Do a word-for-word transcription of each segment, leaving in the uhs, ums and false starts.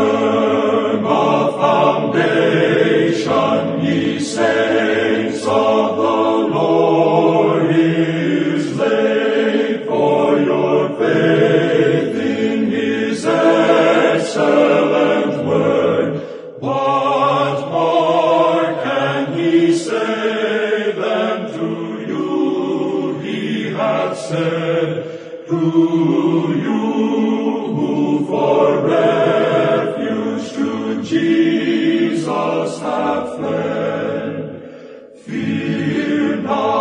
firm a foundation, ye saints of the Lord is laid, for your faith in his excellent word. What more can he say than to you he hath said, to you who for refuge to Jesus have fled? Fear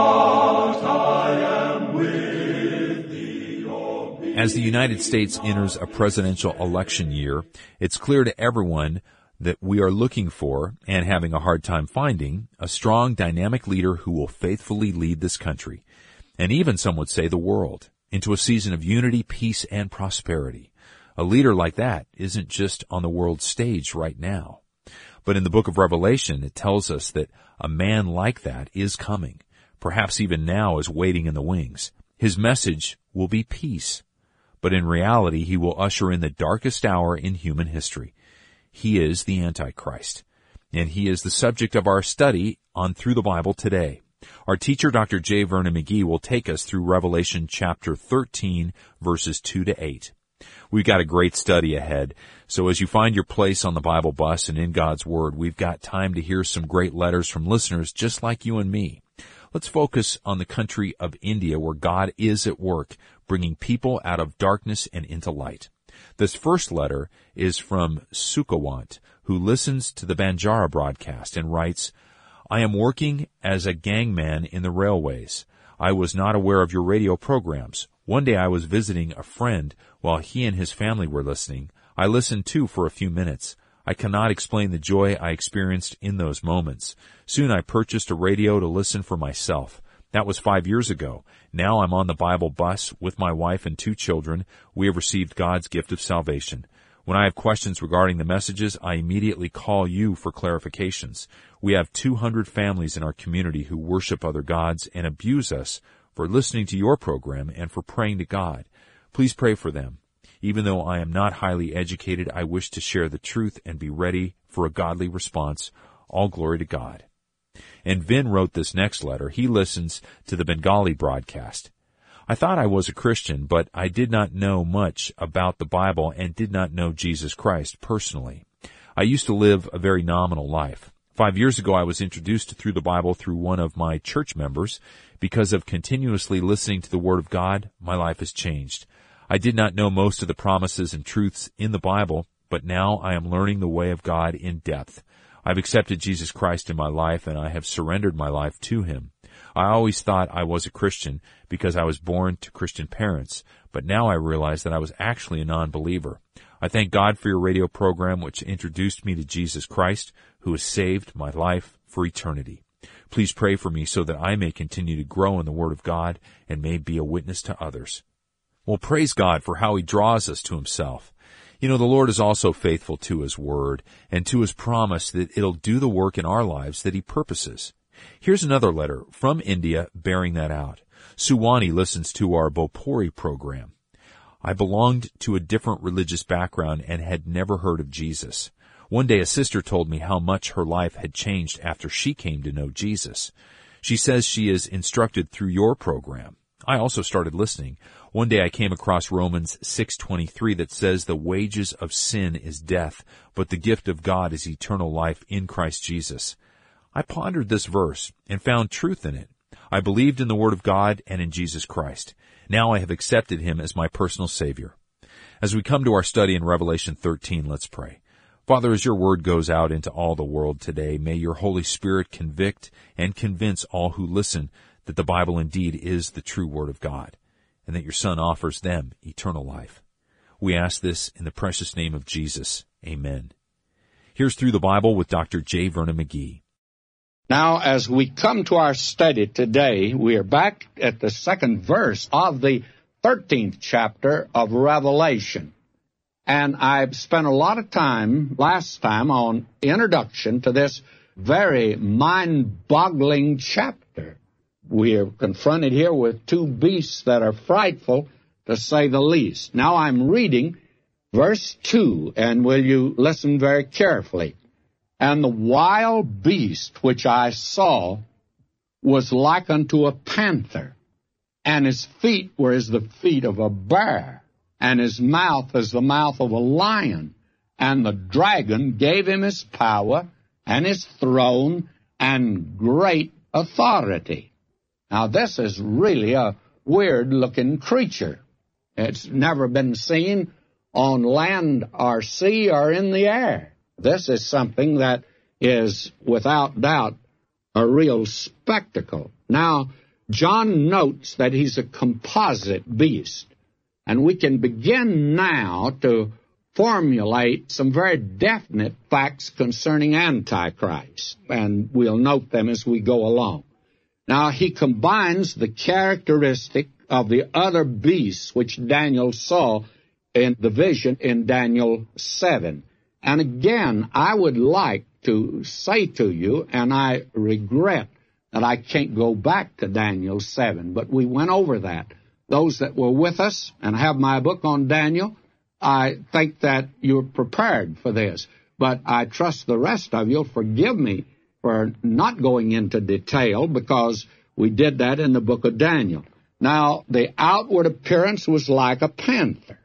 not, I am with thee. O be- As the United States enters a presidential election year, it's clear to everyone that we are looking for, and having a hard time finding, a strong, dynamic leader who will faithfully lead this country, and even some would say the world, into a season of unity, peace, and prosperity. A leader like that isn't just on the world stage right now. But in the book of Revelation, it tells us that a man like that is coming, perhaps even now is waiting in the wings. His message will be peace, but in reality, he will usher in the darkest hour in human history. He is the Antichrist, and he is the subject of our study on Through the Bible today. Our teacher, Doctor J. Vernon McGee, will take us through Revelation chapter thirteen, verses two to eight. We've got a great study ahead, so as you find your place on the Bible bus and in God's Word, we've got time to hear some great letters from listeners just like you and me. Let's focus on the country of India, where God is at work, bringing people out of darkness and into light. This first letter is from Sukhawant, who listens to the Banjara broadcast and writes, I am working as a gangman in the railways. I was not aware of your radio programs. One day I was visiting a friend while he and his family were listening. I listened too for a few minutes. I cannot explain the joy I experienced in those moments. Soon I purchased a radio to listen for myself. That was five years ago. Now I'm on the Bible bus with my wife and two children. We have received God's gift of salvation. When I have questions regarding the messages, I immediately call you for clarifications. We have two hundred families in our community who worship other gods and abuse us for listening to your program and for praying to God. Please pray for them. Even though I am not highly educated, I wish to share the truth and be ready for a godly response. All glory to God. And Vin wrote this next letter. He listens to the Bengali broadcast. I thought I was a Christian, but I did not know much about the Bible and did not know Jesus Christ personally. I used to live a very nominal life. Five years ago, I was introduced to Through the Bible through one of my church members. Because of continuously listening to the Word of God, my life has changed. I did not know most of the promises and truths in the Bible, but now I am learning the way of God in depth. I've accepted Jesus Christ in my life, and I have surrendered my life to Him. I always thought I was a Christian because I was born to Christian parents, but now I realize that I was actually a non-believer. I thank God for your radio program, which introduced me to Jesus Christ, who has saved my life for eternity. Please pray for me so that I may continue to grow in the Word of God and may be a witness to others. Well, praise God for how He draws us to Himself. You know, the Lord is also faithful to His Word and to His promise that it'll do the work in our lives that He purposes. Here's another letter from India bearing that out. Suwani listens to our Bopori program. I belonged to a different religious background and had never heard of Jesus. One day a sister told me how much her life had changed after she came to know Jesus. She says she is instructed through your program. I also started listening. One day I came across Romans six twenty-three that says the wages of sin is death, but the gift of God is eternal life in Christ Jesus. I pondered this verse and found truth in it. I believed in the Word of God and in Jesus Christ. Now I have accepted Him as my personal Savior. As we come to our study in Revelation thirteen, let's pray. Father, as your word goes out into all the world today, may your Holy Spirit convict and convince all who listen that the Bible indeed is the true Word of God, and that your Son offers them eternal life. We ask this in the precious name of Jesus. Amen. Here's Through the Bible with Doctor J. Vernon McGee. Now, as we come to our study today, we are back at the second verse of the thirteenth chapter of Revelation. And I've spent a lot of time last time on introduction to this very mind-boggling chapter. We are confronted here with two beasts that are frightful, to say the least. Now I'm reading verse two, and will you listen very carefully? And the wild beast which I saw was like unto a panther, and his feet were as the feet of a bear, and his mouth as the mouth of a lion. And the dragon gave him his power and his throne and great authority. Now, this is really a weird-looking creature. It's never been seen on land or sea or in the air. This is something that is, without doubt, a real spectacle. Now, John notes that he's a composite beast, and we can begin now to formulate some very definite facts concerning Antichrist, and we'll note them as we go along. Now, he combines the characteristic of the other beasts which Daniel saw in the vision in Daniel seven. And again, I would like to say to you, and I regret that I can't go back to Daniel seven, but we went over that. Those that were with us and have my book on Daniel, I think that you're prepared for this. But I trust the rest of you will forgive me for not going into detail, because we did that in the book of Daniel. Now, the outward appearance was like a panther.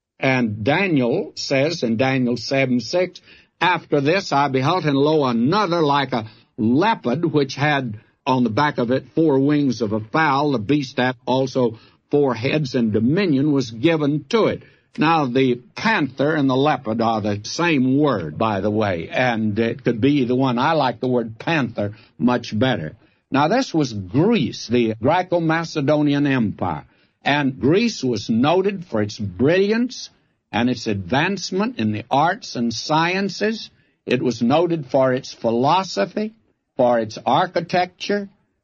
And Daniel says in Daniel seven six, after this I beheld, and lo, another like a leopard, which had on the back of it four wings of a fowl. The beast had also four heads, and dominion was given to it. Now, the panther and the leopard are the same word, by the way, and it could be either one. I like the word panther much better. Now, this was Greece, the Greco-Macedonian Empire, and Greece was noted for its brilliance and its advancement in the arts and sciences. It was noted for its philosophy, for its architecture,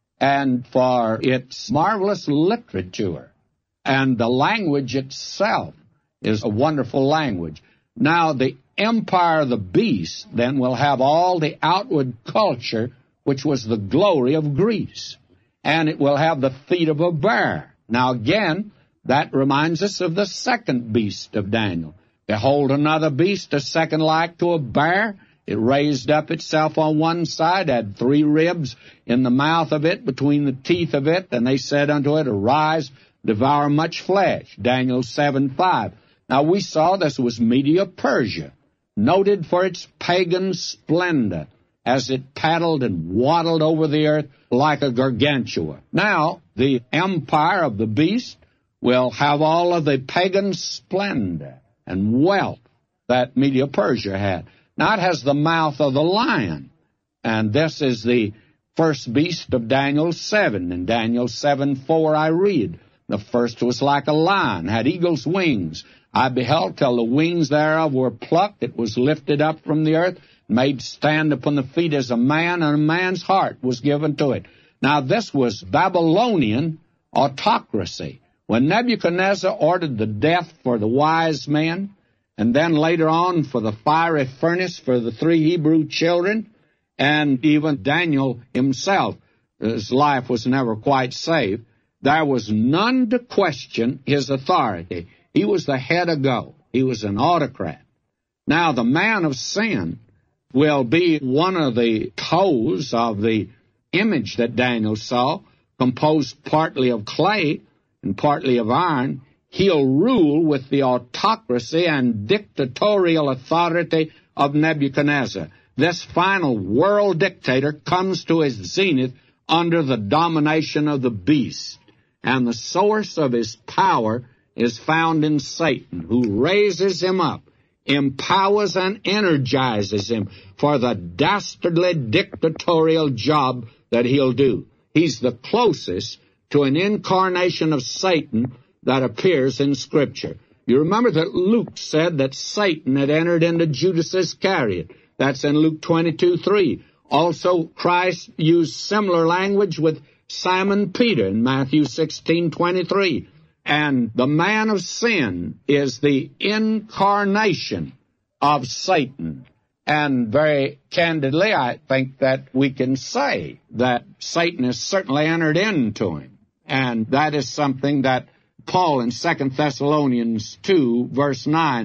and for its marvelous literature, and the language itself is a wonderful language. Now, the empire of the beast then will have all the outward culture, which was the glory of Greece, and it will have the feet of a bear. Now, again, that reminds us of the second beast of Daniel. Behold, another beast, a second like to a bear. It raised up itself on one side, had three ribs in the mouth of it, between the teeth of it, and they said unto it, arise, devour much flesh. Daniel seven five. Now, we saw this was Media-Persia, noted for its pagan splendor, as it paddled and waddled over the earth like a gargantua. Now, the empire of the beast will have all of the pagan splendor and wealth that Media-Persia had. Now, it has the mouth of the lion, and this is the first beast of Daniel seven. In Daniel seven four I read, the first was like a lion, had eagle's wings. I beheld till the wings thereof were plucked. It was lifted up from the earth, made stand upon the feet as a man, and a man's heart was given to it. Now, this was Babylonian autocracy. When Nebuchadnezzar ordered the death for the wise men, and then later on for the fiery furnace for the three Hebrew children, and even Daniel himself, his life was never quite safe, there was none to question his authority. He was the head of go. He was an autocrat. Now, the man of sin will be one of the toes of the image that Daniel saw, composed partly of clay and partly of iron. He'll rule with the autocracy and dictatorial authority of Nebuchadnezzar. This final world dictator comes to his zenith under the domination of the beast, and the source of his power is found in Satan, who raises him up, empowers and energizes him for the dastardly dictatorial job that he'll do. He's the closest to an incarnation of Satan that appears in Scripture. You remember that Luke said that Satan had entered into Judas Iscariot. That's in Luke twenty-two three. Also, Christ used similar language with Simon Peter in Matthew sixteen twenty-three. And the man of sin is the incarnation of Satan. And very candidly, I think that we can say that Satan has certainly entered into him. And that is something that Paul in Second Thessalonians two, verse nine,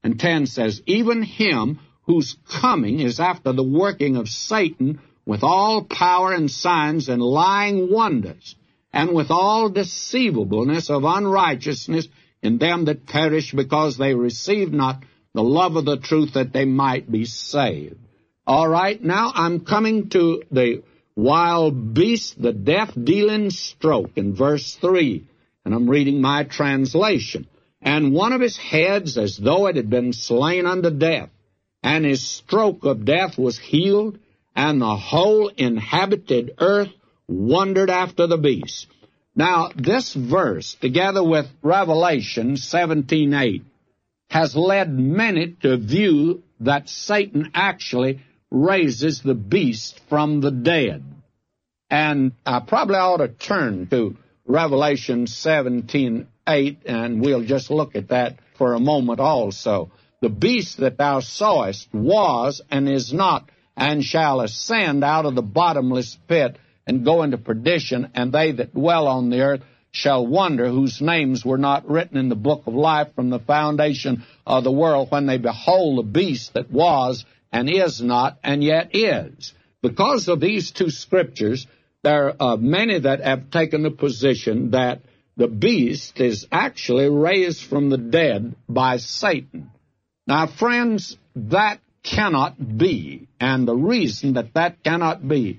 And ten says, even him whose coming is after the working of Satan with all power and signs and lying wonders, and with all deceivableness of unrighteousness in them that perish, because they receive not the love of the truth, that they might be saved. All right, now I'm coming to the wild beast, the death-dealing stroke, in verse three, and I'm reading my translation. And one of his heads, as though it had been slain unto death, and his stroke of death was healed, and the whole inhabited earth wondered after the beast. Now, this verse, together with Revelation seventeen eight, has led many to view that Satan actually raises the beast from the dead. And I probably ought to turn to Revelation seventeen eight, and we'll just look at that for a moment also. The beast that thou sawest was and is not, and shall ascend out of the bottomless pit, and go into perdition, and they that dwell on the earth shall wonder, whose names were not written in the book of life from the foundation of the world, when they behold the beast that was and is not, and yet is. Because of these two scriptures, there are many that have taken the position that the beast is actually raised from the dead by Satan. Now, friends, that cannot be, and the reason that that cannot be,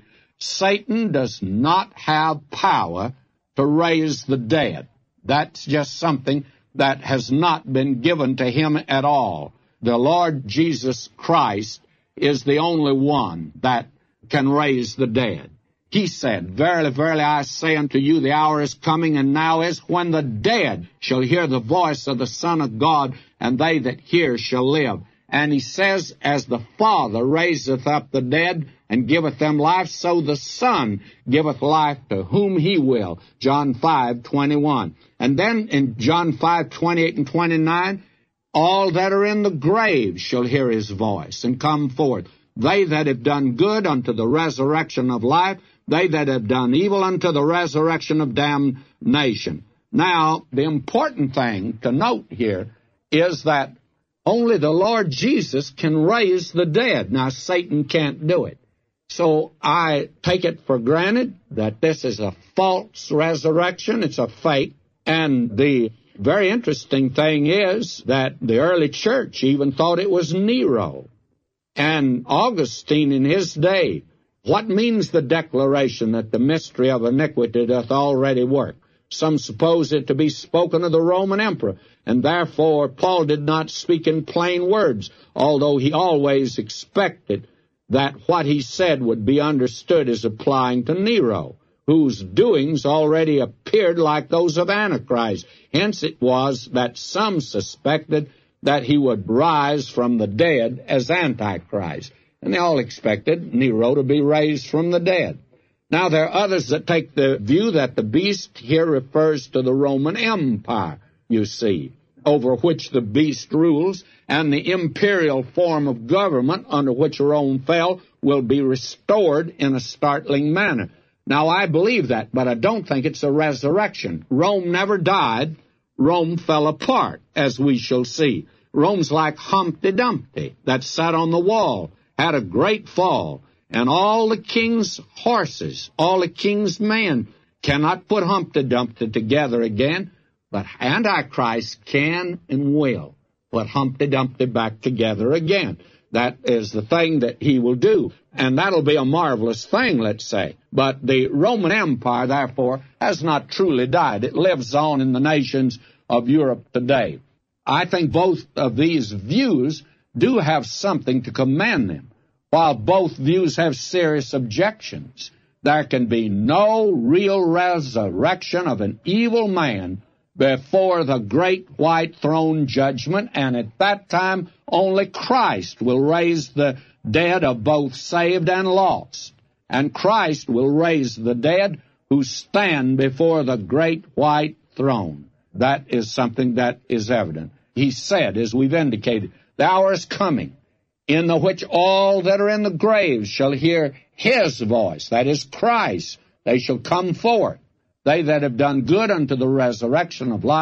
Satan does not have power to raise the dead. That's just something that has not been given to him at all. The Lord Jesus Christ is the only one that can raise the dead. He said, verily, verily, I say unto you, the hour is coming, and now is, when the dead shall hear the voice of the Son of God, and they that hear shall live. And he says, as the Father raiseth up the dead, and giveth them life, so the Son giveth life to whom he will. John five twenty-one. And then in John five twenty-eight and twenty-nine, all that are in the grave shall hear his voice, and come forth. They that have done good unto the resurrection of life, they that have done evil unto the resurrection of damnation. Now, the important thing to note here is that only the Lord Jesus can raise the dead. Now, Satan can't do it. So I take it for granted that this is a false resurrection. It's a fake. And the very interesting thing is that the early church even thought it was Nero. And Augustine in his day, what means the declaration that the mystery of iniquity doth already work? Some suppose it to be spoken of the Roman emperor, and therefore Paul did not speak in plain words, although he always expected that what he said would be understood as applying to Nero, whose doings already appeared like those of Antichrist. Hence it was that some suspected that he would rise from the dead as Antichrist. And they all expected Nero to be raised from the dead. Now, there are others that take the view that the beast here refers to the Roman Empire, you see, over which the beast rules, and the imperial form of government under which Rome fell will be restored in a startling manner. Now, I believe that, but I don't think it's a resurrection. Rome never died. Rome fell apart, as we shall see. Rome's like Humpty Dumpty that sat on the wall, had a great fall, and all the king's horses, all the king's men cannot put Humpty Dumpty together again, but Antichrist can and will put Humpty Dumpty back together again. That is the thing that he will do, and that'll be a marvelous thing, let's say. But the Roman Empire, therefore, has not truly died. It lives on in the nations of Europe today. I think both of these views do have something to commend them. While both views have serious objections, there can be no real resurrection of an evil man before the great white throne judgment, and at that time only Christ will raise the dead of both saved and lost. And Christ will raise the dead who stand before the great white throne. That is something that is evident. He said, as we've indicated, the hour is coming, in the which all that are in the graves shall hear his voice, that is Christ. They shall come forth. They that have done good unto the resurrection of life,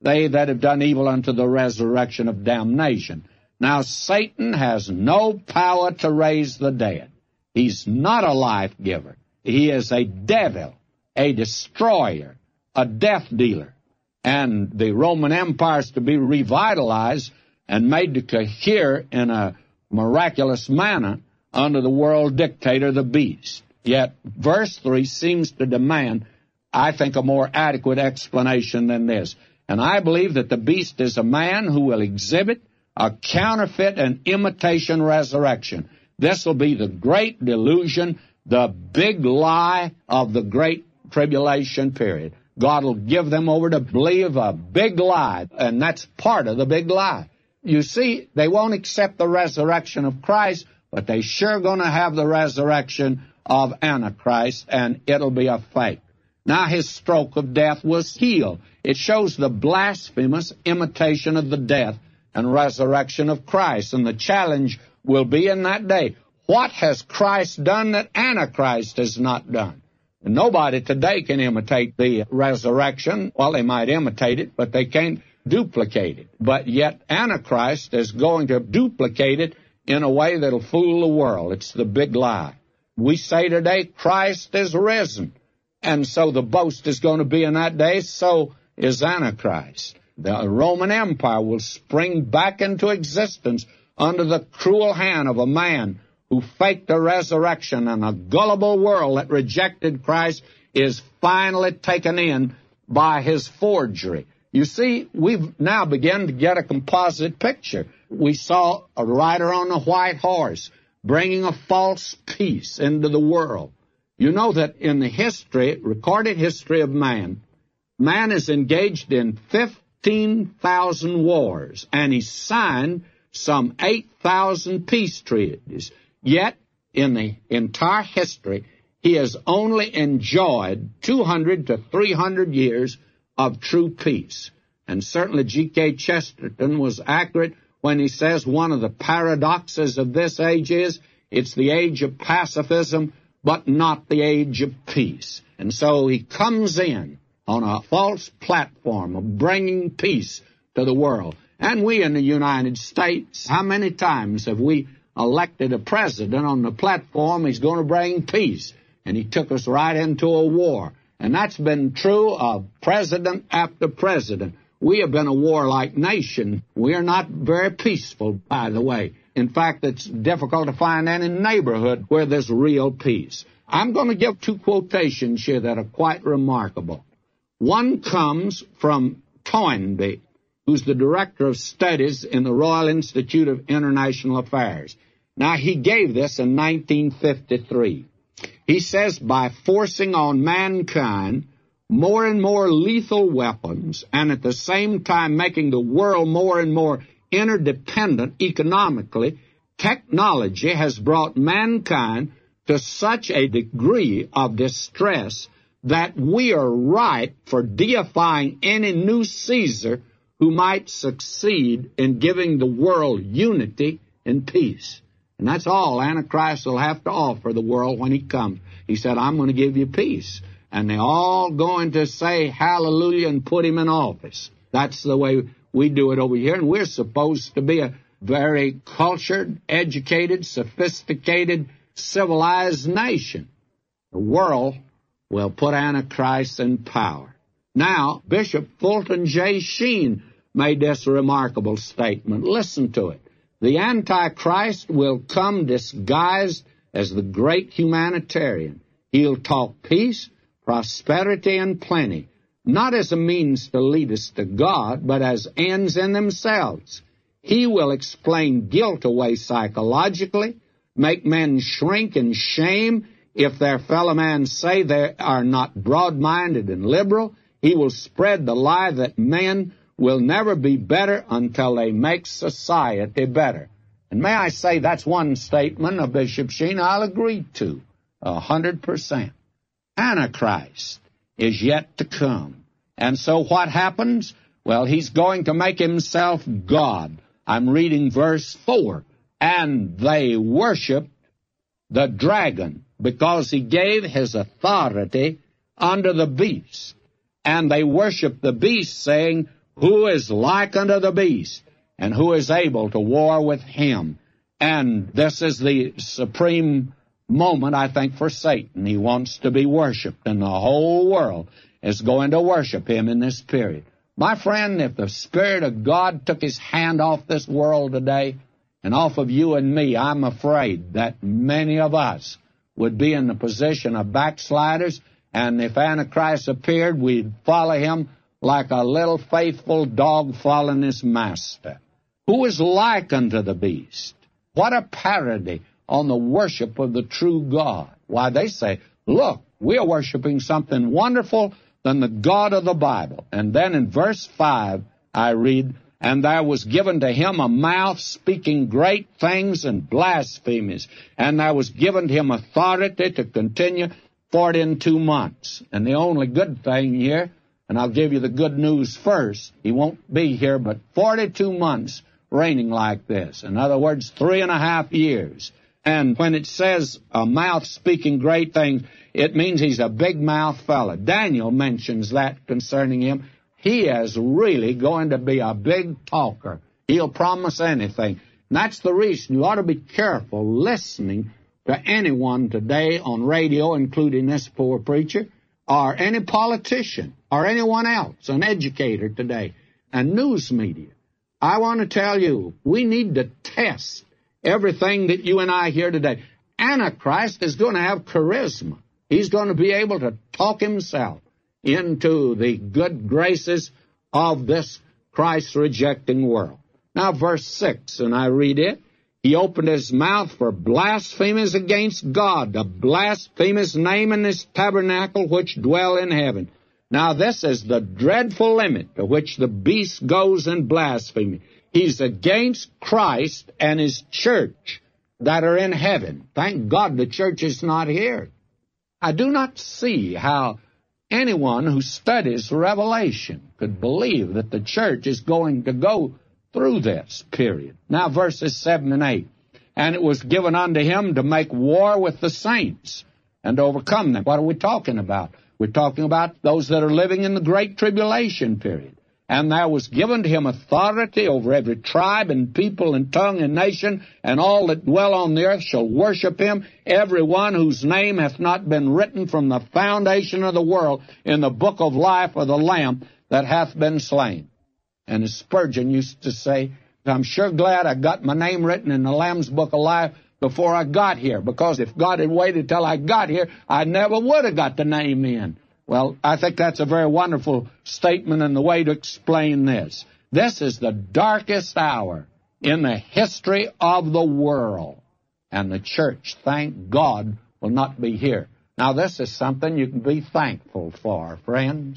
they that have done evil unto the resurrection of damnation. Now, Satan has no power to raise the dead. He's not a life giver. He is a devil, a destroyer, a death dealer. And the Roman Empire is to be revitalized and made to cohere in a miraculous manner under the world dictator, the beast. Yet, verse three seems to demand, I think, a more adequate explanation than this. And I believe that the beast is a man who will exhibit a counterfeit and imitation resurrection. This will be the great delusion, the big lie of the great tribulation period. God will give them over to believe a big lie, and that's part of the big lie. You see, they won't accept the resurrection of Christ, but they sure going to have the resurrection of Antichrist, and it'll be a fake. Now his stroke of death was healed. It shows the blasphemous imitation of the death and resurrection of Christ, and the challenge will be in that day. What has Christ done that Antichrist has not done? And nobody today can imitate the resurrection. Well, they might imitate it, but they can't duplicate it. But yet Antichrist is going to duplicate it in a way that'll fool the world. It's the big lie. We say today, Christ is risen. And so the boast is going to be in that day, so is Antichrist. The Roman Empire will spring back into existence under the cruel hand of a man who faked a resurrection, and a gullible world that rejected Christ is finally taken in by his forgery. You see, we've now begun to get a composite picture. We saw a rider on a white horse bringing a false peace into the world. You know that in the history, recorded history of man, man is engaged in fifteen thousand wars, and he signed some eight thousand peace treaties. Yet, in the entire history, he has only enjoyed two hundred to three hundred years of true peace. And certainly G K Chesterton was accurate when he says one of the paradoxes of this age is it's the age of pacifism, but not the age of peace. And so he comes in on a false platform of bringing peace to the world. And we in the United States, how many times have we elected a president on the platform he's going to bring peace? And he took us right into a war. And that's been true of president after president. We have been a warlike nation. We are not very peaceful, by the way. In fact, it's difficult to find any neighborhood where there's real peace. I'm going to give two quotations here that are quite remarkable. One comes from Toynbee, who's the director of studies in the Royal Institute of International Affairs. Now, he gave this in nineteen fifty-three. He says, by forcing on mankind more and more lethal weapons, and at the same time making the world more and more interdependent economically, technology has brought mankind to such a degree of distress that we are ripe for deifying any new Caesar who might succeed in giving the world unity and peace. And that's all Antichrist will have to offer the world when he comes. He said, I'm going to give you peace. And they're all going to say hallelujah and put him in office. That's the way we do it over here. And we're supposed to be a very cultured, educated, sophisticated, civilized nation. The world will put Antichrist in power. Now, Bishop Fulton J. Sheen made this remarkable statement. Listen to it. The Antichrist will come disguised as the great humanitarian. He'll talk peace, prosperity, and plenty, not as a means to lead us to God, but as ends in themselves. He will explain guilt away psychologically, make men shrink in shame if their fellow men say they are not broad-minded and liberal. He will spread the lie that men will never be better until they make society better. And may I say that's one statement of Bishop Sheen I'll agree to, a hundred percent. Antichrist is yet to come. And so what happens? Well, he's going to make himself God. I'm reading verse four. And they worshiped the dragon because he gave his authority unto the beast. And they worshiped the beast, saying, Who is like unto the beast, and who is able to war with him? And this is the supreme moment, I think, for Satan. He wants to be worshipped, and the whole world is going to worship him in this period. My friend, if the Spirit of God took his hand off this world today and off of you and me, I'm afraid that many of us would be in the position of backsliders, and if Antichrist appeared, we'd follow him like a little faithful dog following his master. Who is like unto the beast? What a parody on the worship of the true God. Why, they say, look, we are worshiping something wonderful than the God of the Bible. And then in verse five, I read, and there was given to him a mouth speaking great things and blasphemies, and there was given to him authority to continue forty and two months. And the only good thing here, and I'll give you the good news first, he won't be here but forty-two months reigning like this. In other words, three and a half years. And when it says a mouth speaking great things, it means he's a big-mouth fella. Daniel mentions that concerning him. He is really going to be a big talker. He'll promise anything. And that's the reason you ought to be careful listening to anyone today on radio, including this poor preacher, or any politician, or anyone else, an educator today, and news media. I want to tell you, we need to test everything that you and I hear today. Antichrist is going to have charisma. He's going to be able to talk himself into the good graces of this Christ-rejecting world. Now, verse six, and I read it. He opened his mouth for blasphemies against God, to blaspheme his name and his tabernacle which dwell in heaven. Now, this is the dreadful limit to which the beast goes in blasphemy. He's against Christ and his church that are in heaven. Thank God the church is not here. I do not see how anyone who studies Revelation could believe that the church is going to go through this period. Now, verses seven and eight. And it was given unto him to make war with the saints and to overcome them. What are we talking about? We're talking about those that are living in the great tribulation period. And there was given to him authority over every tribe and people and tongue and nation, and all that dwell on the earth shall worship him, every one whose name hath not been written from the foundation of the world in the book of life of the Lamb that hath been slain. And as Spurgeon used to say, I'm sure glad I got my name written in the Lamb's book of life before I got here, because if God had waited till I got here, I never would have got the name in. Well, I think that's a very wonderful statement and the way to explain this. This is the darkest hour in the history of the world, and the church, thank God, will not be here. Now, this is something you can be thankful for, friends.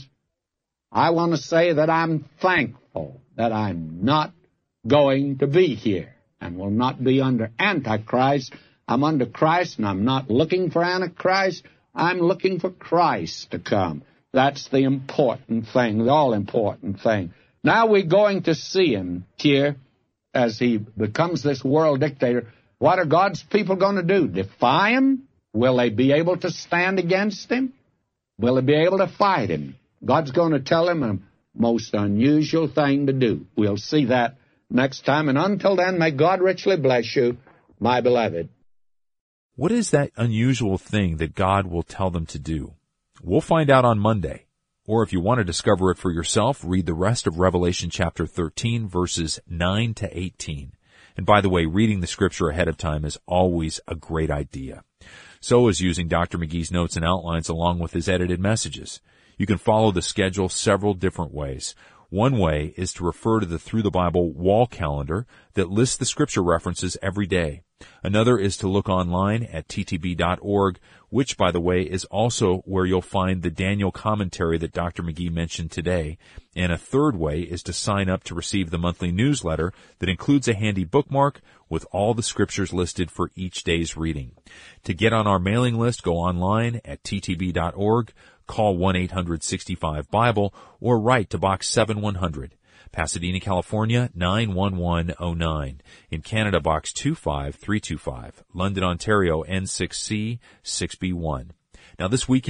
I want to say that I'm thankful that I'm not going to be here and will not be under Antichrist. I'm under Christ, and I'm not looking for Antichrist. I'm looking for Christ to come. That's the important thing, the all-important thing. Now we're going to see him here as he becomes this world dictator. What are God's people going to do? Defy him? Will they be able to stand against him? Will they be able to fight him? God's going to tell him a most unusual thing to do. We'll see that next time. And until then, may God richly bless you, my beloved. What is that unusual thing that God will tell them to do? We'll find out on Monday. Or if you want to discover it for yourself, read the rest of Revelation chapter thirteen, verses nine to eighteen. And by the way, reading the scripture ahead of time is always a great idea. So is using Doctor McGee's notes and outlines along with his edited messages. You can follow the schedule several different ways. One way is to refer to the Through the Bible wall calendar that lists the scripture references every day. Another is to look online at t t b dot org, which, by the way, is also where you'll find the Daniel commentary that Doctor McGee mentioned today. And a third way is to sign up to receive the monthly newsletter that includes a handy bookmark with all the scriptures listed for each day's reading. To get on our mailing list, go online at t t b dot org, call one eight hundred sixty-five Bible, or write to Box seven one hundred. Pasadena, California, nine one one oh nine. In Canada, Box two five three two five. London, Ontario, N six C six B one. Now this weekend,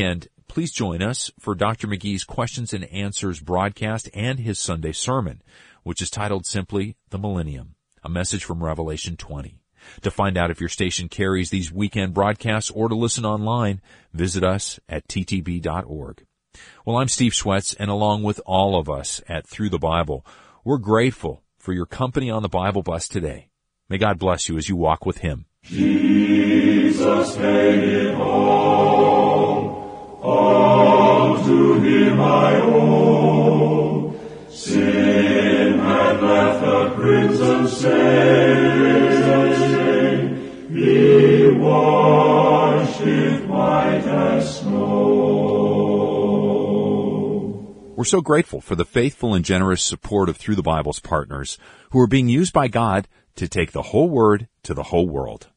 please join us for Doctor McGee's Questions and Answers broadcast and his Sunday sermon, which is titled simply The Millennium, a message from Revelation twenty. To find out if your station carries these weekend broadcasts or to listen online, visit us at t t b dot org. Well, I'm Steve Schwetz, and along with all of us at Through the Bible, we're grateful for your company on the Bible bus today. May God bless you as you walk with Him. Jesus paid it all, all to Him I owe. Sin had left a crimson stain, He washed it white as snow. We're so grateful for the faithful and generous support of Through the Bible's partners who are being used by God to take the whole Word to the whole world.